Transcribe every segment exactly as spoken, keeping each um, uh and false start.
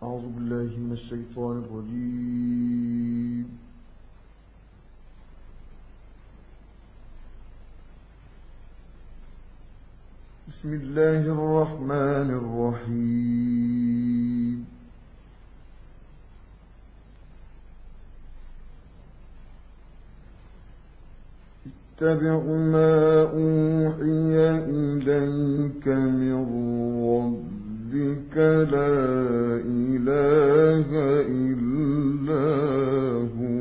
أعوذ بالله من الشيطان الرجيم. بسم الله الرحمن الرحيم. اتبع ما أوحي إليك من ربك لا إله إلا هو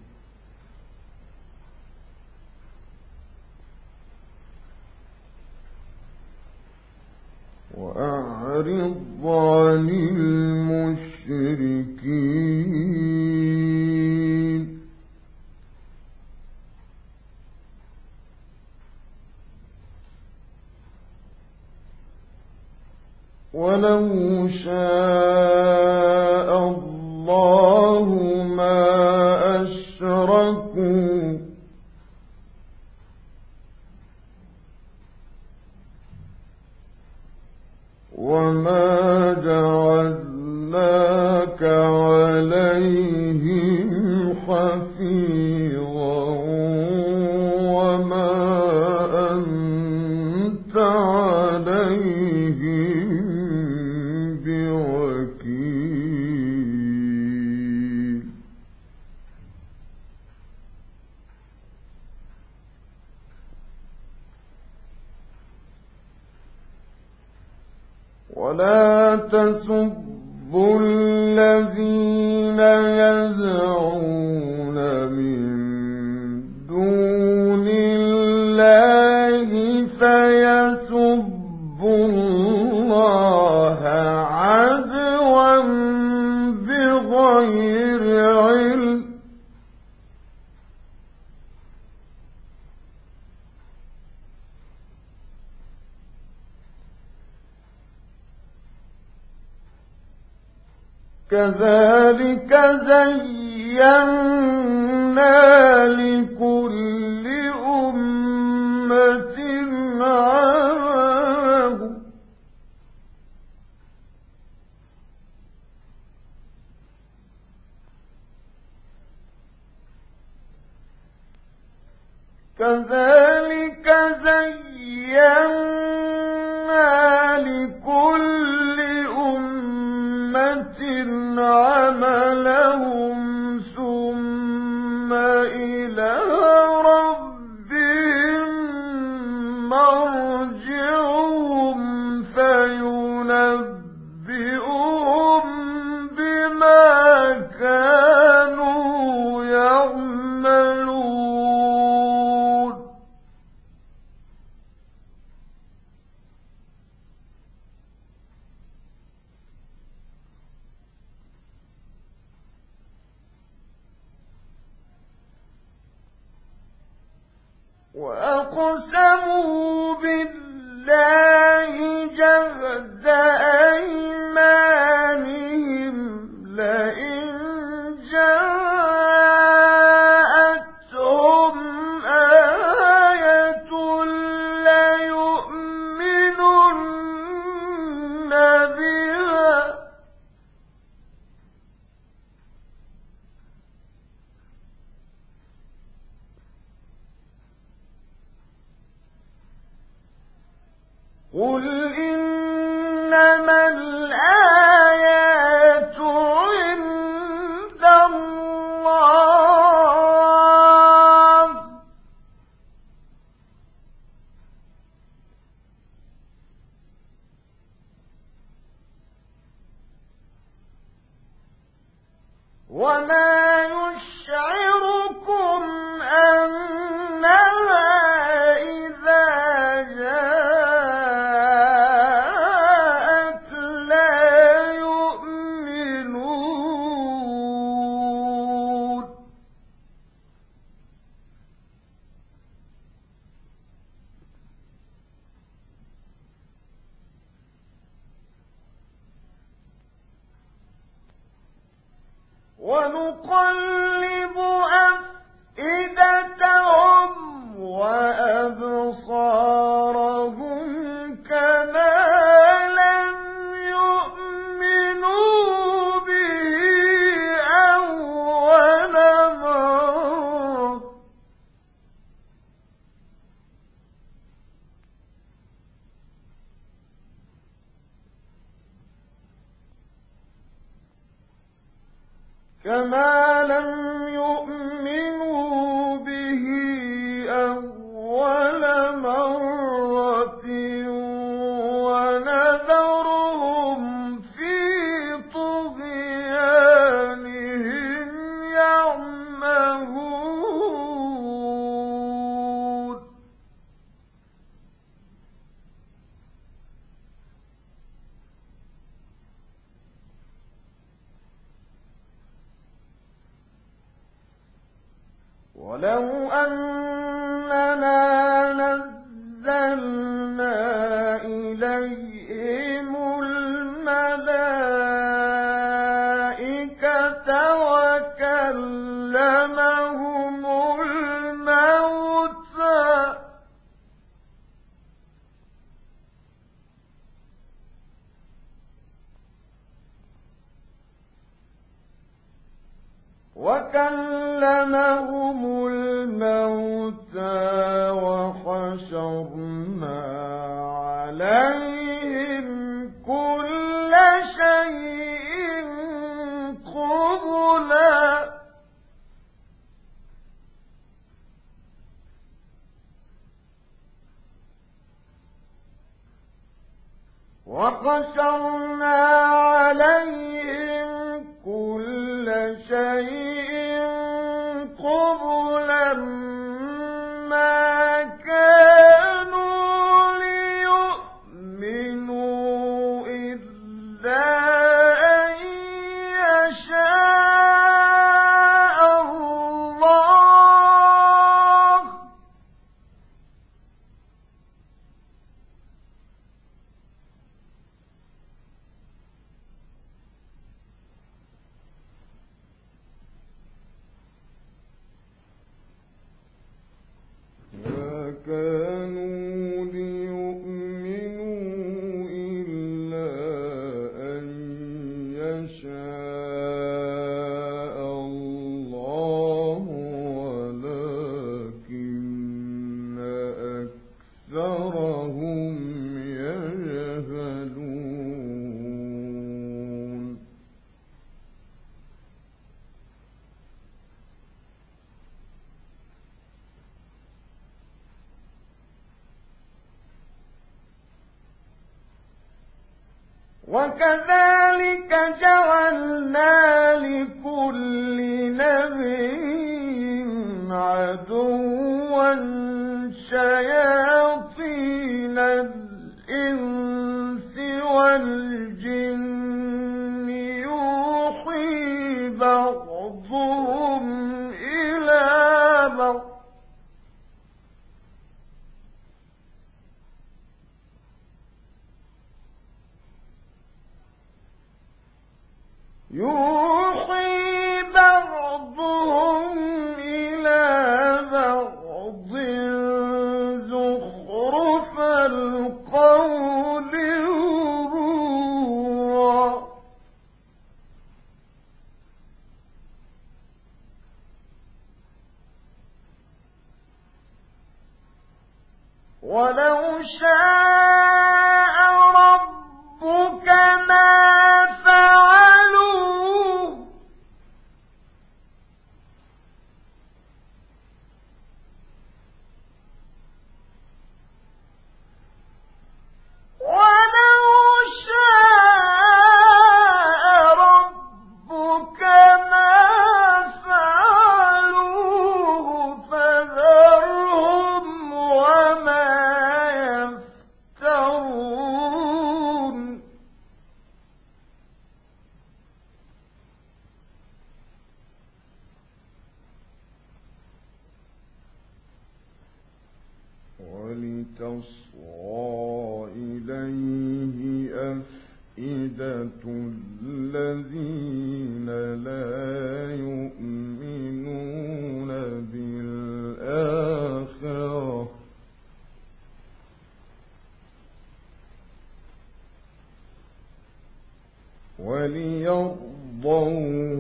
وأعرض عن المشركين. ولو شاء الله ما أشركوا وما جعلناك عليهم حفيظا وما أنت عليهم بوكيل. ولا تسبوا الذين يدعون من دون الله فيسبوا الله عدوا بغير علم كذلك زينا لكل أمة عملهم كذلك زينا لكل أمة عملهم ثم إلى ربهم مرجعهم فينبئهم بما كانوا يعملون. وأقسموا بالله جهد أيمانهم لئن جاءتهم آية ليؤمنن بها قل إنما الآيات عند الله وما يشعركم أنها إذا جاءت لا يؤمنون. ونقلب أفئدتهم وأبصارهم كما لم يؤمنوا كما لم يؤمنوا به أول مرة ونذرهم في طغيانهم يعمهون ولو أننا نزلنا إليهم الملائكة وكلمهم الموتى وكلمهم الموتى وحشرنا عليهم كل شيء قبلا وحشرنا عليهم كل شيء قبلا ما كانوا ليؤمنوا إلا أن يشاء الله كانوا ليؤمنوا إلا أن يشاء الله ولكن أكثرهم يجهلون وكذلك جعلنا لكل نبي عدوا شياطين الإنس والجن يوحي بعضهم إلى بعض يوحي بعضهم إلى بعض زخرف القول غرورا ولو شاء ربك ما فعلوه ولو شاء ربك ما فعلوه فذرهم وما يفترون ولتصغى إليه أفئدة الذين لا يؤمنون بالآخرة وليرضوه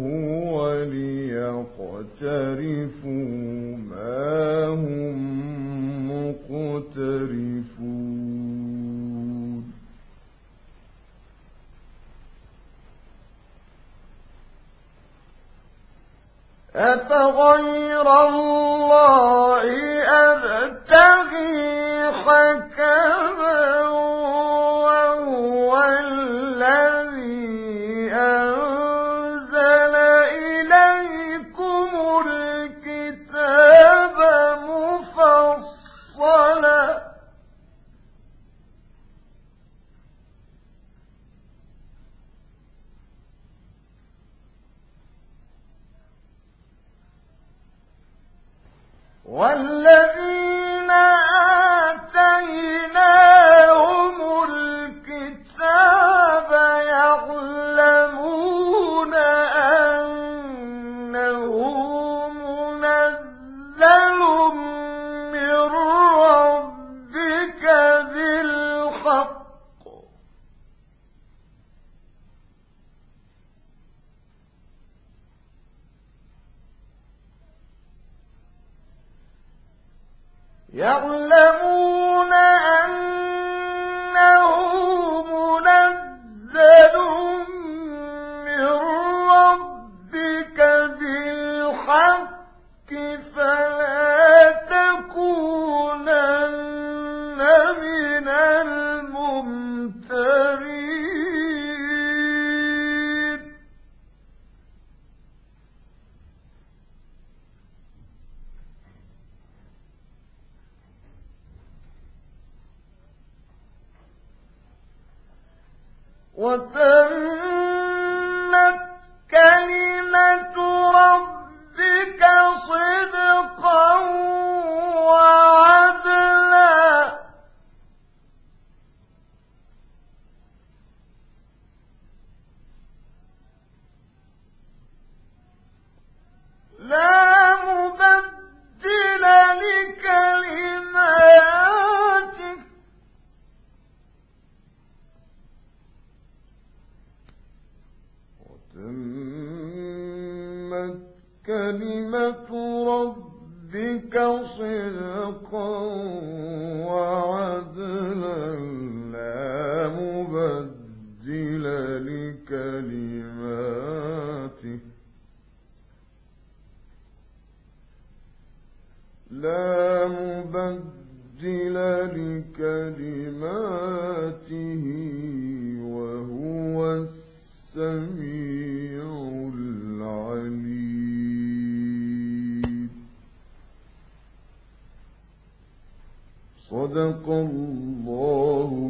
وليقترفوا ما هم مقترفون أفغير الله أبتغي حكما وهو الذي أنزل إليكم الكتاب مفصلا والذين آتيناهم الكتاب يعلمون أنه منزل من ربك بالحق يعلمون أنه منزل من ربك بالحق فلا تكونن من الممترين وتمت كلمة ربك صدقا وعدلا لا مبدل لكلماته وتمت كلمة ربك صدقا وعدلا لا مبدل لكلماته لا مبدل لكلماته وهو السميع العليم صدق الله